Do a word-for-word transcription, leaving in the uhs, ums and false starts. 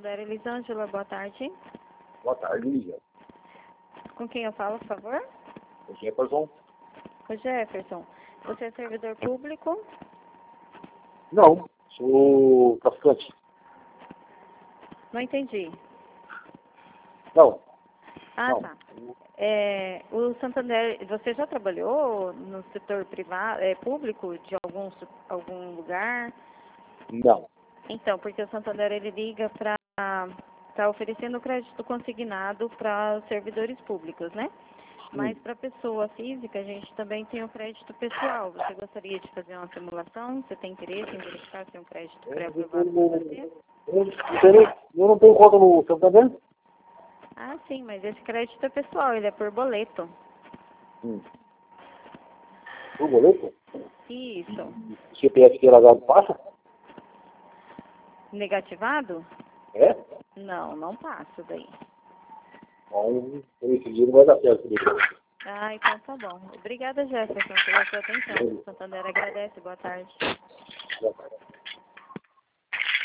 Santander, Elisângela, boa tarde. Boa tarde, Lígia. Com quem eu falo, por favor? O Jefferson? O Jefferson. Você é servidor público? Não, sou traficante. Não entendi. Não. Ah, não. tá. É, o Santander, você já trabalhou no setor privado, é, público de algum, su- algum lugar? Não. Então, porque o Santander ele liga para tá oferecendo crédito consignado para os servidores públicos, né? Mas para pessoa física a gente também tem o crédito pessoal. Você gostaria de fazer uma simulação? Você tem interesse em verificar se é um crédito pré-aprovado para você? Eu não, tenho, eu não tenho conta no Santander? Ah, sim, mas esse crédito é pessoal, ele é por boleto. Hum. O boleto? Isso. O C P F que era dado passa? Negativado? É? Não, não passa daí. Então, esse dia não vai dar certo. Ah, então tá bom. Obrigada, Jefferson, pela sua atenção. O Santander agradece. Boa tarde. Boa tarde.